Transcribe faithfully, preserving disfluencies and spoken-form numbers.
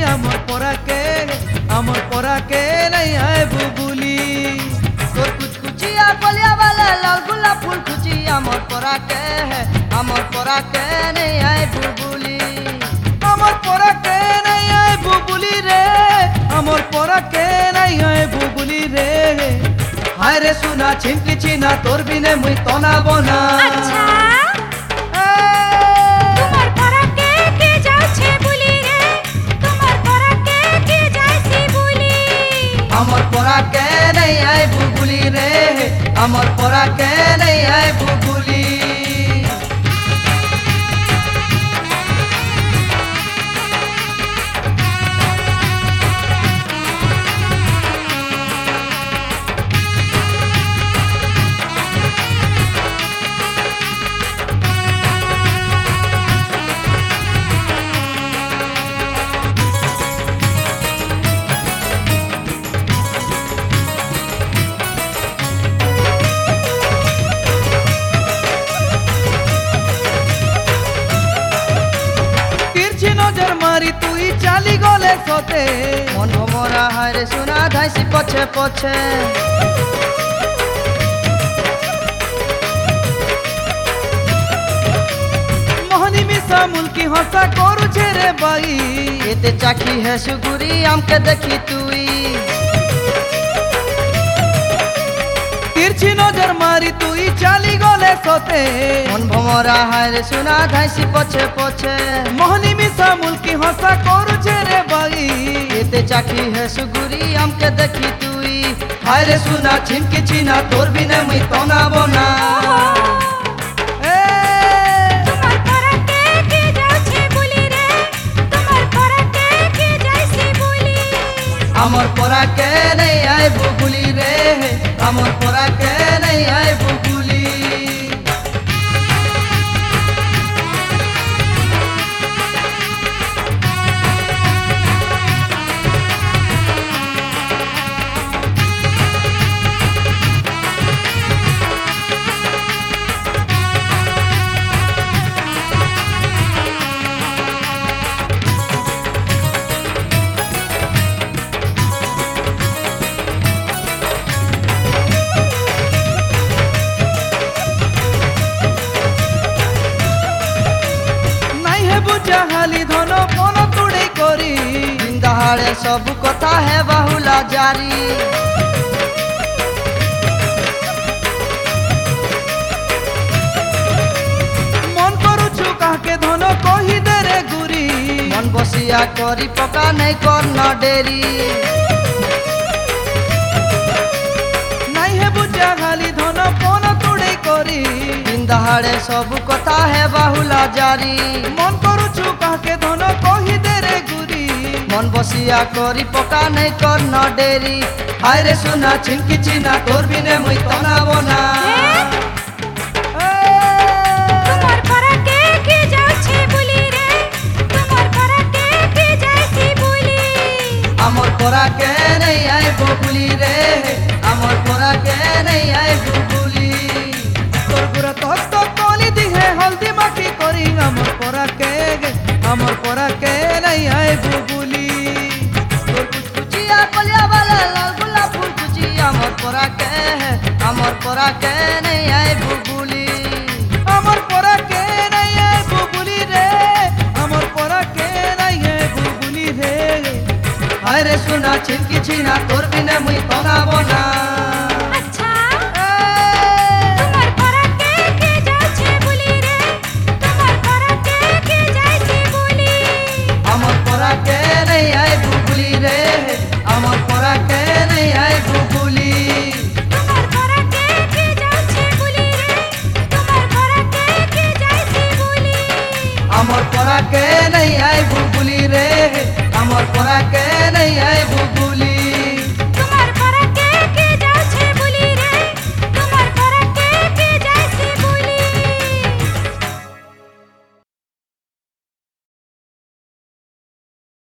आमर परा के आमर परा के नहीं आए बुबुली तोर कुछ कुचिया बलिया वाला लाल गुलाब फूल कुची आमर परा के है आमर परा के नहीं आए बुबुली आमर परा के नहीं आए बुबुली रे आमर परा के नहीं आए बुबुली रे हाय रे सुना छिनकी छिना तोर बिने मुई तना बना अच्छा তোমার পরা কে কে যাচ্ছে বুলি রে তোমার পরা কে কে যাইছি বুলি आमर परा के नहीं आए बुबुली रे आमर परा के नहीं आए बुबुली तिरछी नजर मारी तुई चाली गले सोते मन भमरा हाय रे सुना धाइसी पछे पछे मोहनी मिसा मुल्की हंसा करू छे रे बाई एते चाखी है सुगुरी हमके देखी तुई तिरछी नजर मारी तुई चाली गले सोते मन भमरा हाय रे सुना धाइसी पछे पछे मोहनी मिसा मुल्की हंसा करू छे रे बाई एते चाखी है सुगुरी हमके देखी तुई हाय रे सुना छिनकी छिना तोर बिने मुई तना बना ए তোমার পরা কে কে যাচ্ছে বুলি রে তোমার পরা কে কে যাইছি বুলি आमर परा के नहीं आए बुबुली रे आमर परा के नहीं आए बुबुली নাই হে বুঝা হালি ধন মন তুড়ে করি दहाड़े सब कथा है बहुला जारी মন করুছু কাকে ধন কহি দে রে গুরি मन बसिया करी पका नहीं कर न डेरी নাই হে বুঝা হালি ধন মন তুড়ে করি दिन दहाड़े सब कथा है बहुला जारी মন করুছু কাকে ধন কহি দে রে গুরি मन बसिया करी पका नहीं कर न डेरी हाय रे सुना छिनकी छिना तोर बिने मुई तना बना তোমার পরা কে কে যাচ্ছে বুলি রে তোমার পরা কে কে যাইছি বুলি आमर परा के नहीं आए बुबुली रे आमर परा के नहीं आए बुबुली তোর গুড়া তক তক কলি দিহে হলদি মাখি করি আমার পরা কে আমার পরা কে নাই আয় বুবুলি तोर कुछ कुचिया बलिया वाला लाल गुलाब फूल कुची आमर परा के है आमर परा के नहीं आए बुबुली